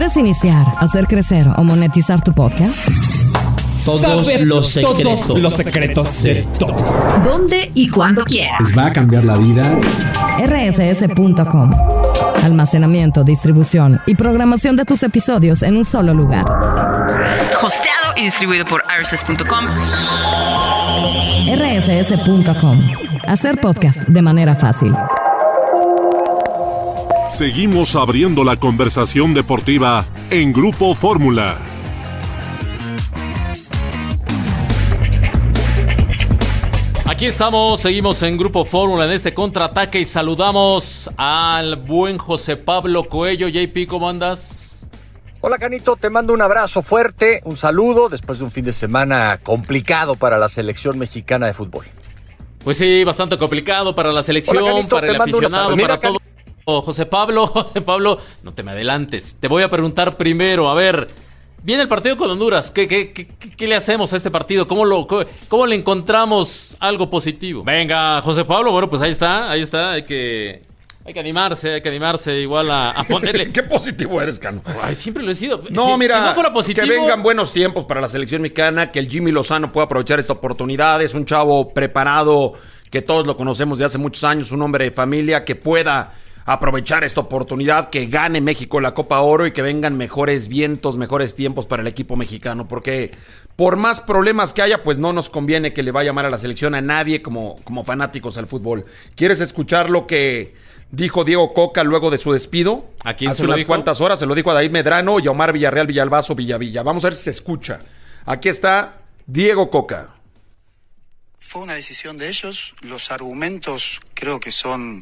¿Quieres iniciar, hacer crecer o monetizar tu podcast? Todos Saber los secretos. todos los secretos de todos. ¿Dónde y cuándo quieras? ¿Les va a cambiar la vida? R S S punto com. Almacenamiento, distribución y programación de tus episodios en un solo lugar. Hosteado y distribuido por R S S punto com. R S S punto com. Hacer podcast de manera fácil. Seguimos abriendo la conversación deportiva en Grupo Fórmula. Aquí estamos, seguimos en Grupo Fórmula en este contraataque y saludamos al buen José Pablo Coello. J P, ¿cómo andas? Hola Canito, te mando un abrazo fuerte, un saludo después de un fin de semana complicado para la selección mexicana de fútbol. Pues sí, bastante complicado para la selección, Hola, Canito, para el te mando aficionado, una... para Mira, todo. Oh, José Pablo, José Pablo, no te me adelantes. Te voy a preguntar primero, a ver, viene el partido con Honduras. ¿Qué, qué, qué, qué le hacemos a este partido? ¿Cómo, lo, ¿Cómo le encontramos algo positivo? Venga, José Pablo, bueno, pues ahí está, ahí está. Hay que, hay que animarse, hay que animarse igual a, a ponerle. Qué positivo eres, Cano. Ay, siempre lo he sido. No, si, mira, si no fuera positivo, que vengan buenos tiempos para la selección mexicana, que el Jimmy Lozano pueda aprovechar esta oportunidad. Es un chavo preparado, que todos lo conocemos de hace muchos años, un hombre de familia que pueda aprovechar esta oportunidad, que gane México la Copa Oro y que vengan mejores vientos, mejores tiempos para el equipo mexicano, porque por más problemas que haya, pues no nos conviene que le vaya mal a la selección a nadie como, como fanáticos al fútbol. ¿Quieres escuchar lo que dijo Diego Coca luego de su despido? ¿A quién Hace se lo unas dijo? cuantas horas se lo dijo a David Medrano y a Omar Villarreal, Villalbazo, Villavilla. Vamos a ver si se escucha. Aquí está Diego Coca. Fue una decisión de ellos. Los argumentos creo que son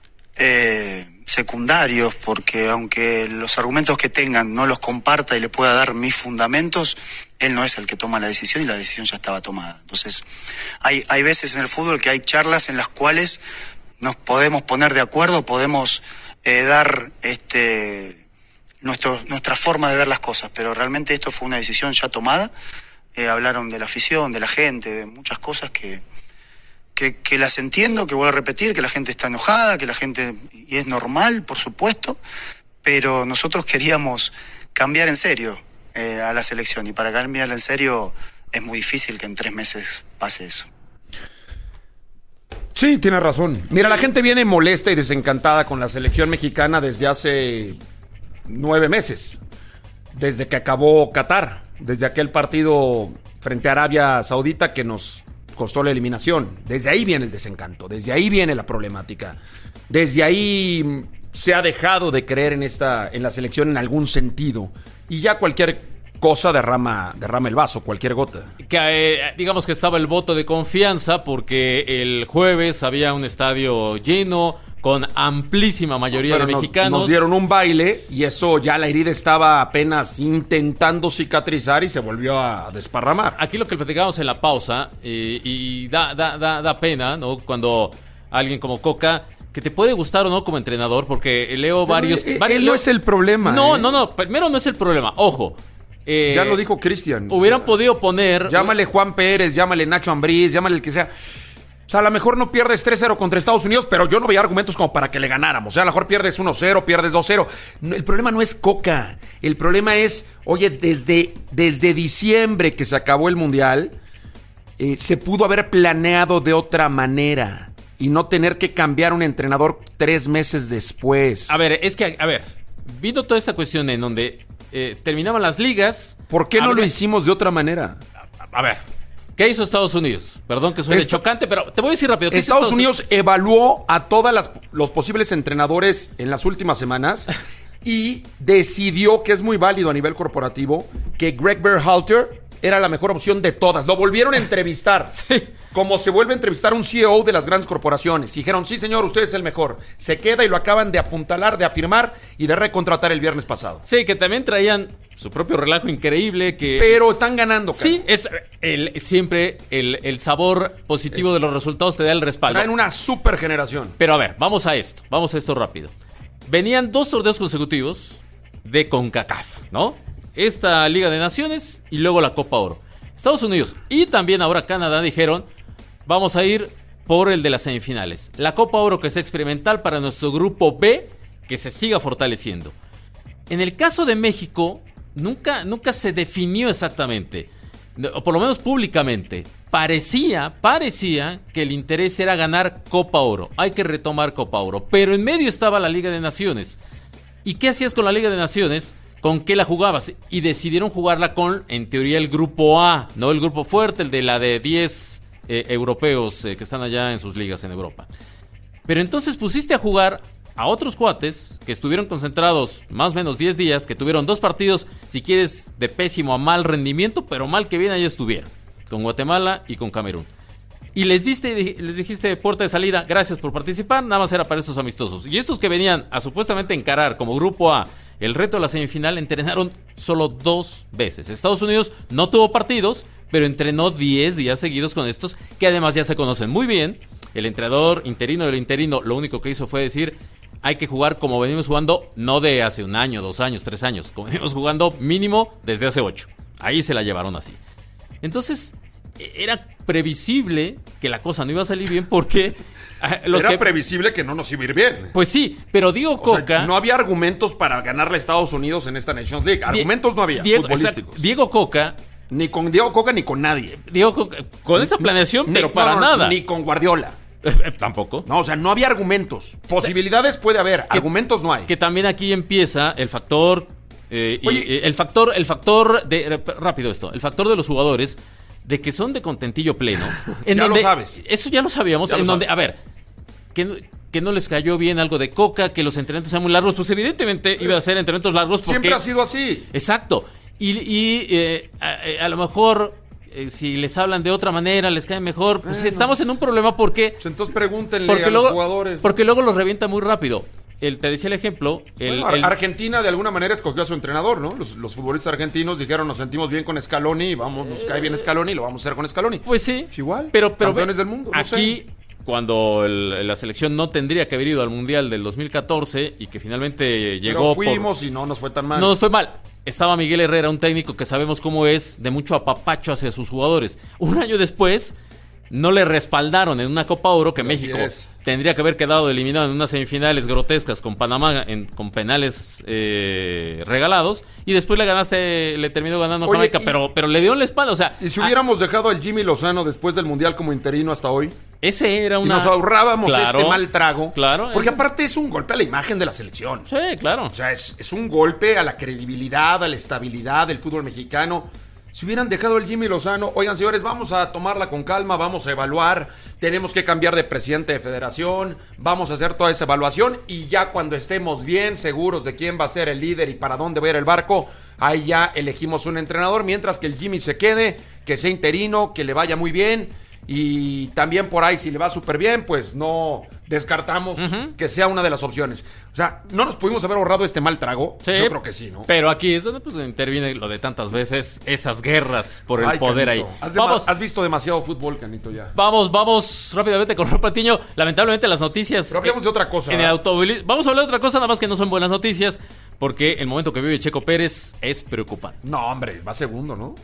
eh, secundarios, porque aunque los argumentos que tengan no los comparta y le pueda dar mis fundamentos, él no es el que toma la decisión y la decisión ya estaba tomada. Entonces, hay, hay veces en el fútbol que hay charlas en las cuales nos podemos poner de acuerdo, podemos eh, dar este nuestro, nuestra forma de ver las cosas, pero realmente esto fue una decisión ya tomada. Eh, hablaron de la afición, de la gente, de muchas cosas que, que, que las entiendo, que vuelvo a repetir, que la gente está enojada, que la gente, y es normal, por supuesto, pero nosotros queríamos cambiar en serio eh, a la selección, y para cambiar en serio es muy difícil que en tres meses pase eso. Sí, tiene razón. Mira, la gente viene molesta y desencantada con la selección mexicana desde hace nueve meses, desde que acabó Qatar, desde aquel partido frente a Arabia Saudita que nos costó la eliminación. Desde ahí viene el desencanto, desde ahí viene la problemática. Desde ahí se ha dejado de creer en esta, en la selección en algún sentido. Y ya cualquier cosa derrama, derrama el vaso, cualquier gota. Que eh, digamos que estaba el voto de confianza porque el jueves había un estadio lleno con amplísima mayoría Pero de nos, mexicanos. Nos dieron un baile y eso ya la herida estaba apenas intentando cicatrizar y se volvió a desparramar. Aquí lo que platicábamos en la pausa, eh, y da, da, da, da pena, ¿no? Cuando alguien como Coca, que te puede gustar o no como entrenador, porque leo Pero varios... Él, varios él no es el problema. No, ¿eh? no, no. Primero no es el problema. Ojo. Eh, ya lo dijo Cristian. Hubieran podido poner... Llámale Juan Pérez, llámale Nacho Ambriz, llámale el que sea. O sea, a lo mejor no pierdes tres cero contra Estados Unidos, pero yo no veía argumentos como para que le ganáramos. O sea, a lo mejor pierdes uno cero, pierdes dos cero. No, el problema no es Coca. El problema es, oye, desde, desde diciembre que se acabó el Mundial, eh, se pudo haber planeado de otra manera y no tener que cambiar un entrenador tres meses después. A ver, es que, a ver, viendo toda esta cuestión en donde eh, terminaban las ligas... ¿Por qué no ver, lo hicimos de otra manera? A, a ver... ¿Qué hizo Estados Unidos? Perdón que suene Esto, chocante, pero te voy a decir rápido. ¿Qué Estados, Estados Unidos evaluó a todos los posibles entrenadores en las últimas semanas y decidió, que es muy válido a nivel corporativo, que Greg Berhalter era la mejor opción de todas. Lo volvieron a entrevistar. Sí. Como se vuelve a entrevistar un C E O de las grandes corporaciones. Dijeron, sí señor, usted es el mejor. Se queda y lo acaban de apuntalar, de afirmar y de recontratar el viernes pasado. Sí, que también traían su propio relajo increíble. Que Pero están ganando, cara. Sí, es el, siempre el, el sabor positivo es, de los resultados te da el respaldo. Traen una super generación. Pero a ver, vamos a esto. Vamos a esto rápido. Venían dos torneos consecutivos de CONCACAF, ¿no? Esta Liga de Naciones y luego la Copa Oro. Estados Unidos y también ahora Canadá dijeron, vamos a ir por el de las semifinales. La Copa Oro que es experimental para nuestro grupo B, que se siga fortaleciendo. En el caso de México, nunca, nunca se definió exactamente, o por lo menos públicamente. Parecía, parecía que el interés era ganar Copa Oro. Hay que retomar Copa Oro. Pero en medio estaba la Liga de Naciones. ¿Y qué hacías con la Liga de Naciones? ¿Con qué la jugabas? Y decidieron jugarla con, en teoría, el grupo A, no el grupo fuerte, el de la de diez eh, europeos eh, que están allá en sus ligas en Europa. Pero entonces pusiste a jugar a otros cuates que estuvieron concentrados más o menos diez días, que tuvieron dos partidos, si quieres, de pésimo a mal rendimiento, pero mal que bien ahí estuvieron, con Guatemala y con Camerún. Y les diste, les dijiste puerta de salida, gracias por participar, nada más era para estos amistosos. Y estos que venían a supuestamente encarar como grupo A el reto de la semifinal, entrenaron solo dos veces. Estados Unidos no tuvo partidos, pero entrenó diez días seguidos con estos, que además ya se conocen muy bien. El entrenador interino del interino lo único que hizo fue decir: hay que jugar como venimos jugando, no de hace un año, dos años, tres años, como venimos jugando mínimo desde hace ocho. Ahí se la llevaron así. Entonces, era previsible que la cosa no iba a salir bien porque... Los era que... previsible que no nos iba a ir bien. Pues sí, pero Diego Coca... O sea, no había argumentos para ganarle a Estados Unidos en esta Nations League. Argumentos no había, Diego, futbolísticos. Exacto. Diego Coca... Ni con Diego Coca ni con nadie. Diego Coca, con esa planeación, ni, pero no, para no, nada. Ni con Guardiola. Eh, tampoco. No, o sea, no había argumentos. Posibilidades puede haber, que, argumentos no hay. Que también aquí empieza el factor... Eh, y, eh, el factor, el factor de... Rápido esto. El factor de los jugadores de que son de contentillo pleno. En ya donde, lo sabes. Eso ya lo sabíamos. Ya en lo donde, sabes. a ver, que no, que no les cayó bien algo de Coca, que los entrenamientos sean muy largos. Pues evidentemente iba a ser entrenamientos largos porque... Siempre ha sido así. Exacto. Y, y eh, a, a lo mejor... Eh, si les hablan de otra manera, les cae mejor, pues bueno, estamos en un problema porque... Pues entonces pregúntenle porque a luego, los jugadores. Porque luego los revienta muy rápido. El, te decía el ejemplo... El, bueno, el... Argentina de alguna manera escogió a su entrenador, ¿no? Los, los futbolistas argentinos dijeron, nos sentimos bien con Scaloni, vamos, nos cae bien Scaloni, lo vamos a hacer con Scaloni. Pues sí. Pues igual, pero, pero campeones del mundo. No aquí, sé. Cuando el, la selección no tendría que haber ido al Mundial del dos mil catorce y que finalmente llegó... Pero fuimos por... y no nos fue tan mal. No nos fue mal. Estaba Miguel Herrera, un técnico que sabemos cómo es, de mucho apapacho hacia sus jugadores. Un año después, no le respaldaron en una Copa Oro que Así México es. tendría que haber quedado eliminado en unas semifinales grotescas con Panamá en, con penales eh, regalados. Y después le ganaste, le terminó ganando Oye, Jamaica, y, pero, pero le dio la espalda. O sea, ¿y si hubiéramos a, dejado al Jimmy Lozano después del Mundial como interino hasta hoy? Ese era una... Y nos ahorrábamos claro, este mal trago. Claro. Porque es... aparte es un golpe a la imagen de la selección. Sí, claro. O sea, es, es un golpe a la credibilidad, a la estabilidad del fútbol mexicano. Si hubieran dejado al Jimmy Lozano, oigan señores, vamos a tomarla con calma, vamos a evaluar, tenemos que cambiar de presidente de federación, vamos a hacer toda esa evaluación y ya cuando estemos bien seguros de quién va a ser el líder y para dónde va a ir el barco, ahí ya elegimos un entrenador, mientras que el Jimmy se quede, que sea interino, que le vaya muy bien. Y también por ahí, si le va súper bien, pues no descartamos uh-huh. que sea una de las opciones. O sea, ¿no nos pudimos haber ahorrado este mal trago? Sí, yo creo que sí, ¿no? Pero aquí es donde pues interviene lo de tantas veces, esas guerras por el Ay, poder Canito. ahí. Has, vamos, has visto demasiado fútbol, Canito, ya. Vamos, vamos rápidamente con Raúl Patiño. Lamentablemente las noticias... Pero hablemos de otra cosa. En el automovilismo. Vamos a hablar de otra cosa, nada más que no son buenas noticias, porque el momento que vive Checo Pérez es preocupante. No, hombre, va segundo, ¿no?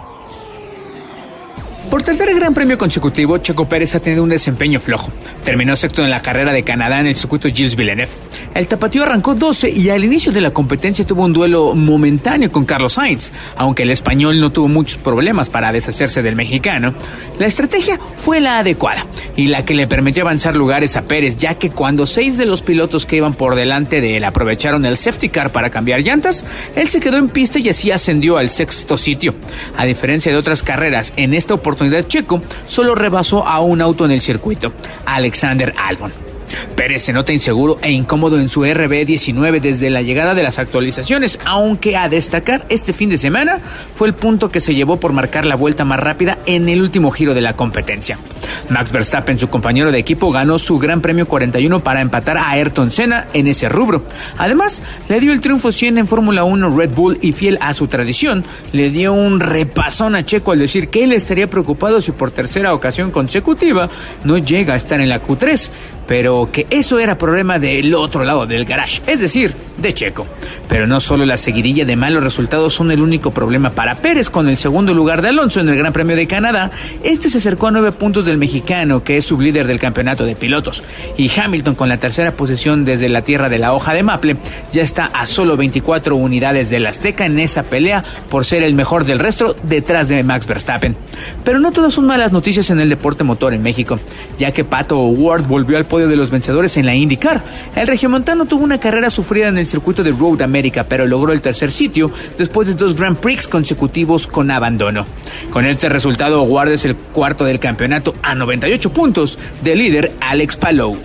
Por tercer gran premio consecutivo, Checo Pérez ha tenido un desempeño flojo. Terminó sexto en la carrera de Canadá en el circuito Gilles Villeneuve. El tapatío arrancó doce y al inicio de la competencia tuvo un duelo momentáneo con Carlos Sainz. Aunque el español no tuvo muchos problemas para deshacerse del mexicano, la estrategia fue la adecuada y la que le permitió avanzar lugares a Pérez, ya que cuando seis de los pilotos que iban por delante de él aprovecharon el safety car para cambiar llantas, él se quedó en pista y así ascendió al sexto sitio. A diferencia de otras carreras, en esta oportunidad Checo solo rebasó a un auto en el circuito, Alexander Albon. Pérez se nota inseguro e incómodo en su R B diecinueve desde la llegada de las actualizaciones, aunque a destacar este fin de semana fue el punto que se llevó por marcar la vuelta más rápida en el último giro de la competencia. Max Verstappen, su compañero de equipo, ganó su Gran Premio cuarenta y uno para empatar a Ayrton Senna en ese rubro. Además, le dio el triunfo cien en Fórmula uno Red Bull y, fiel a su tradición, le dio un repasón a Checo al decir que él estaría preocupado si por tercera ocasión consecutiva no llega a estar en la Q tres, pero que eso era problema del otro lado del garage, es decir, de Checo. Pero no solo la seguidilla de malos resultados son el único problema para Pérez. Con el segundo lugar de Alonso en el Gran Premio de Canadá, este se acercó a nueve puntos del mexicano, que es sublíder del campeonato de pilotos. Y Hamilton, con la tercera posición desde la tierra de la hoja de maple, ya está a solo veinticuatro unidades del Azteca en esa pelea por ser el mejor del resto, detrás de Max Verstappen. Pero no todas son malas noticias en el deporte motor en México, ya que Pato O'Ward volvió al podio de los vencedores en la IndyCar. El regiomontano tuvo una carrera sufrida en el circuito de Road America, pero logró el tercer sitio después de dos Grand Prix consecutivos con abandono. Con este resultado, O'Ward es el cuarto del campeonato a noventa y ocho puntos del líder Alex Palou.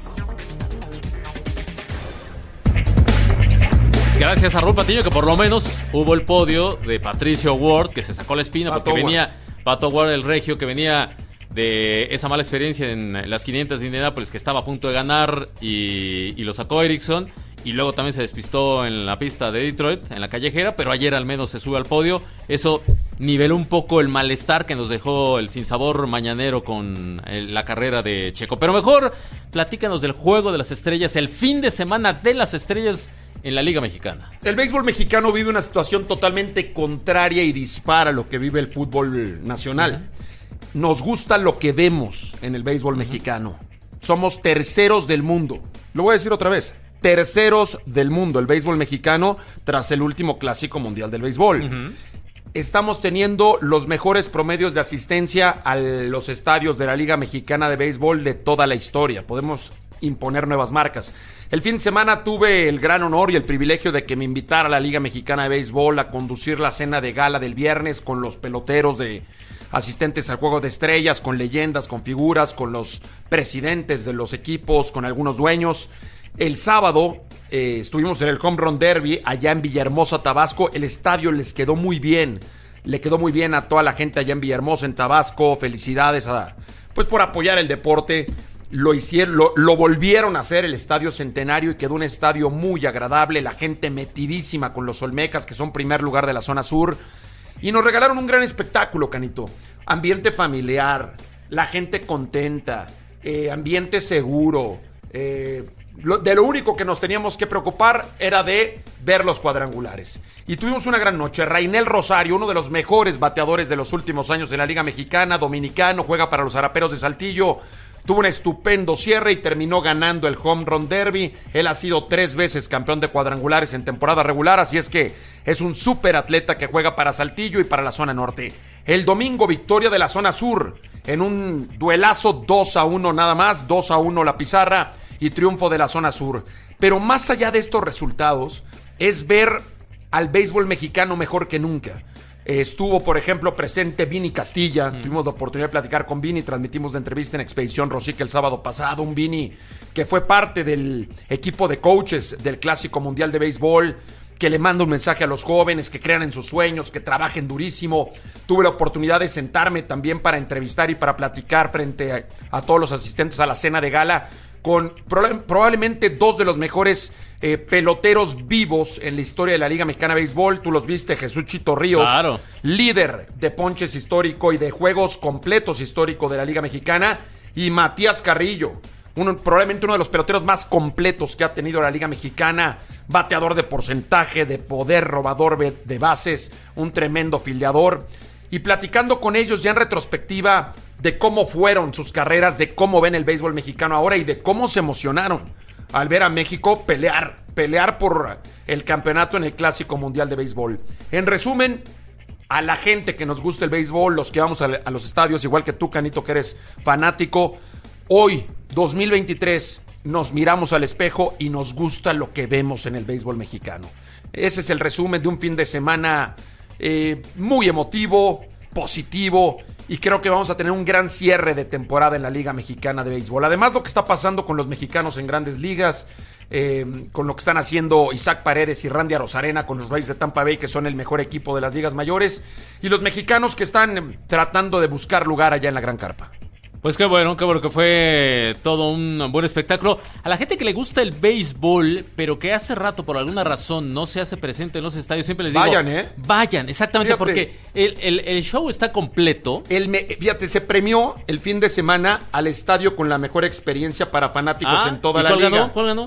Gracias a Raúl Patiño, que por lo menos hubo el podio de Patricio Ward, que se sacó la espina Pato porque Ward. venía Pato Ward, el regio, que venía de esa mala experiencia en las quinientas de Indianápolis, que estaba a punto de ganar y, y lo sacó Ericsson. Y luego también se despistó en la pista de Detroit, en la callejera, pero ayer al menos se sube al podio. Eso niveló un poco el malestar que nos dejó el sinsabor mañanero con el, la carrera de Checo. Pero mejor, platícanos del Juego de las Estrellas, el fin de semana de las estrellas en la Liga Mexicana. El béisbol mexicano vive una situación totalmente contraria y dispara a lo que vive el fútbol nacional. Uh-huh. Nos gusta lo que vemos en el béisbol uh-huh. mexicano. Somos terceros del mundo. Lo voy a decir otra vez. Terceros del mundo, el béisbol mexicano, tras el último Clásico Mundial del Béisbol. Uh-huh. Estamos teniendo los mejores promedios de asistencia a los estadios de la Liga Mexicana de Béisbol de toda la historia. Podemos imponer nuevas marcas. El fin de semana tuve el gran honor y el privilegio de que me invitara a la Liga Mexicana de Béisbol a conducir la cena de gala del viernes con los peloteros de asistentes al Juego de Estrellas, con leyendas, con figuras, con los presidentes de los equipos, con algunos dueños. El sábado eh, estuvimos en el Home Run Derby allá en Villahermosa, Tabasco. El estadio les quedó muy bien. Le quedó muy bien a toda la gente allá en Villahermosa, en Tabasco. Felicidades a, pues por apoyar el deporte. Lo hicieron, lo, lo volvieron a hacer el Estadio Centenario y quedó un estadio muy agradable. La gente metidísima con los Olmecas, que son primer lugar de la zona sur. Y nos regalaron un gran espectáculo, Canito. Ambiente familiar, la gente contenta, eh, ambiente seguro. Eh, lo, de lo único que nos teníamos que preocupar era de ver los cuadrangulares. Y tuvimos una gran noche. Rainel Rosario, uno de los mejores bateadores de los últimos años en la Liga Mexicana, dominicano, juega para los Araperos de Saltillo. Tuvo un estupendo cierre y terminó ganando el Home Run Derby. Él ha sido tres veces campeón de cuadrangulares en temporada regular, así es que es un súper atleta que juega para Saltillo y para la zona norte. El domingo, victoria de la zona sur en un duelazo dos a uno nada más, dos a uno la pizarra y triunfo de la zona sur. Pero más allá de estos resultados, es ver al béisbol mexicano mejor que nunca. Estuvo, por ejemplo, presente Vini Castilla. Mm. Tuvimos la oportunidad de platicar con Vini. Transmitimos la entrevista en Expedición Rosique el sábado pasado. Un Vini que fue parte del equipo de coaches del Clásico Mundial de Béisbol, que le manda un mensaje a los jóvenes, que crean en sus sueños, que trabajen durísimo. Tuve la oportunidad de sentarme también para entrevistar y para platicar frente a, a todos los asistentes a la cena de gala con proba- probablemente dos de los mejores eh, peloteros vivos en la historia de la Liga Mexicana de Béisbol. Tú los viste, Jesús Chito Ríos, claro, líder de ponches histórico y de juegos completos histórico de la Liga Mexicana, y Matías Carrillo, uno, probablemente uno de los peloteros más completos que ha tenido la Liga Mexicana, bateador de porcentaje, de poder, robador de bases, un tremendo fildeador. Y platicando con ellos ya en retrospectiva de cómo fueron sus carreras, de cómo ven el béisbol mexicano ahora y de cómo se emocionaron al ver a México pelear, pelear por el campeonato en el Clásico Mundial de Béisbol. En resumen, a la gente que nos gusta el béisbol, los que vamos a, a los estadios, igual que tú, Canito, que eres fanático, hoy, dos mil veintitrés, nos miramos al espejo y nos gusta lo que vemos en el béisbol mexicano. Ese es el resumen de un fin de semana eh, muy emotivo, positivo, y creo que vamos a tener un gran cierre de temporada en la Liga Mexicana de Béisbol. Además, lo que está pasando con los mexicanos en grandes ligas, eh, con lo que están haciendo Isaac Paredes y Randy Arozarena con los Rays de Tampa Bay, que son el mejor equipo de las ligas mayores, y los mexicanos que están eh, tratando de buscar lugar allá en la Gran Carpa. Pues qué bueno, qué bueno que fue todo un buen espectáculo. A la gente que le gusta el béisbol, pero que hace rato por alguna razón no se hace presente en los estadios, siempre les digo... Vayan, ¿eh? Vayan, exactamente, Fíjate, porque el, el, el show está completo. El me, fíjate, se premió el fin de semana al estadio con la mejor experiencia para fanáticos ah, en toda ¿y la cuál liga. Ganó? ¿Cuál ganó?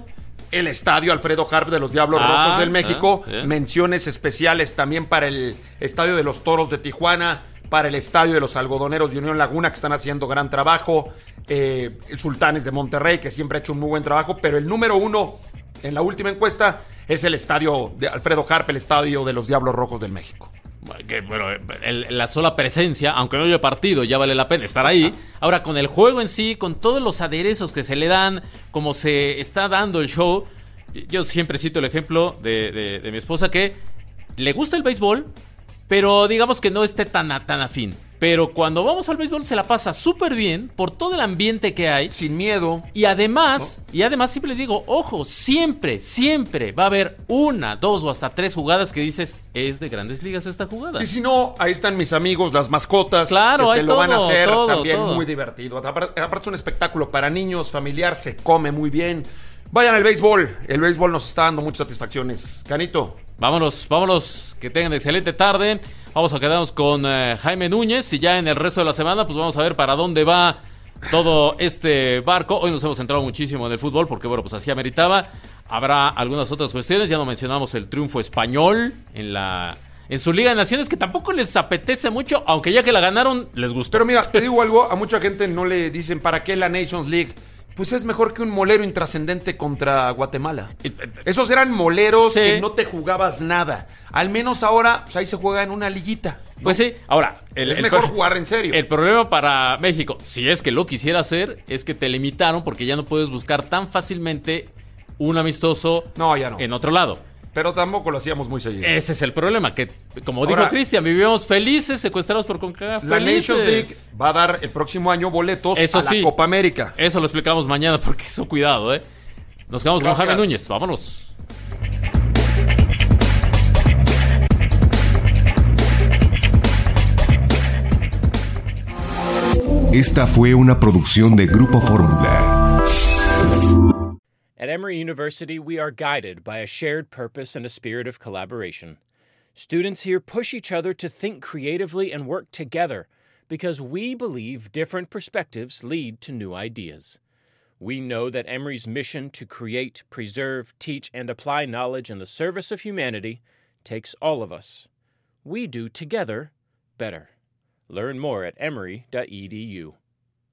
el estadio Alfredo Harp de los Diablos Ah, Rojos del México. ah, bien. Menciones especiales también para el estadio de los Toros de Tijuana, para el estadio de los Algodoneros de Unión Laguna, que están haciendo gran trabajo. Eh, el Sultanes de Monterrey, que siempre ha hecho un muy buen trabajo. Pero el número uno en la última encuesta es el estadio de Alfredo Harp, el estadio de los Diablos Rojos del México. Que, bueno, el- la sola presencia, aunque no haya partido, ya vale la pena estar ahí. Ahora, con el juego en sí, con todos los aderezos que se le dan, como se está dando el show, yo siempre cito el ejemplo de, de- de mi esposa que le gusta el béisbol, pero digamos que no esté tan, a- tan afín. Pero cuando vamos al béisbol se la pasa súper bien por todo el ambiente que hay. Sin miedo. Y además, y además siempre les digo, ojo, siempre, siempre va a haber una, dos o hasta tres jugadas que dices, es de Grandes Ligas esta jugada. Y si no, ahí están mis amigos, las mascotas, Claro, que te hay lo van a todo, hacer todo, también todo. muy divertido. Aparte aparte es un espectáculo para niños, familiar, se come muy bien. Vayan al béisbol, el béisbol nos está dando muchas satisfacciones. Canito. Vámonos, vámonos, que tengan excelente tarde. Vamos a quedarnos con eh, Jaime Núñez y ya en el resto de la semana pues vamos a ver para dónde va todo este barco. Hoy nos hemos centrado muchísimo en el fútbol porque bueno, pues así ameritaba. Habrá algunas otras cuestiones, ya no mencionamos el triunfo español en la en su Liga de Naciones que tampoco les apetece mucho, aunque ya que la ganaron les gustó. Pero mira, te digo algo, a mucha gente no le dicen ¿para qué la Nations League? Pues es mejor que un molero intrascendente contra Guatemala. Esos eran moleros Sí. que no te jugabas nada. Al menos ahora, pues ahí se juega en una liguita. ¿no? Pues sí, ahora el, es el mejor pro- jugar en serio. El problema para México, si es que lo quisiera hacer, es que te limitaron porque ya no puedes buscar tan fácilmente un amistoso no, ya no. en otro lado. Pero tampoco lo hacíamos muy seguido. Ese es el problema, que como Ahora, dijo Cristian, vivíamos felices, secuestrados por CONCACAF. La felices. Nations League va a dar el próximo año boletos Eso a la sí. Copa América. Eso lo explicamos mañana porque eso cuidado, ¿eh? Nos quedamos Gracias. con Jaime Núñez, vámonos. Esta fue una producción de Grupo Fórmula. At Emory University, we are guided by a shared purpose and a spirit of collaboration. Students here push each other to think creatively and work together because we believe different perspectives lead to new ideas. We know that Emory's mission to create, preserve, teach, and apply knowledge in the service of humanity takes all of us. We do together better. Learn more at emory dot e d u.